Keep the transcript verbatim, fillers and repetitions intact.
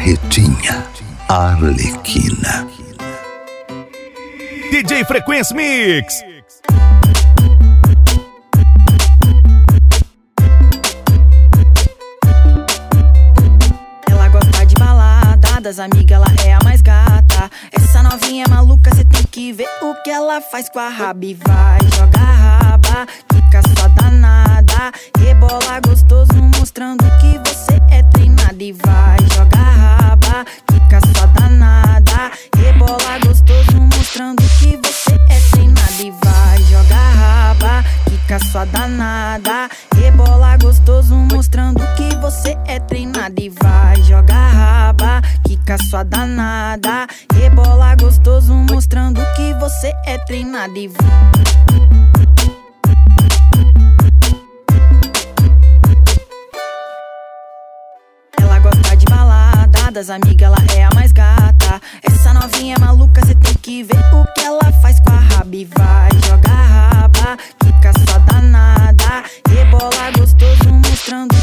Marretinha, a Arlequina. D J Frequência Mix. Ela gosta de balada, das amigas ela é a mais gata. Essa novinha maluca, cê tem que ver o que ela faz com a raba. E vai, joga a raba, fica só danada. Rebola gostoso, mostrando que você é treinada. E vai, joga a raba, fica só danada. Rebola gostoso, mostrando que você é treinada. E vai, joga a raba, fica só danada. Rebola gostoso, mostrando que você é treinada. E vai, joga a raba, fica só danada. Rebola gostoso, mostrando que você é treinada. E vai. Ela gosta de balada, das amigas ela é a mais gata. Essa novinha maluca, cê tem que ver o que ela faz com a raba. E vai, joga a raba, fica só danada. Rebola gostoso, mostrando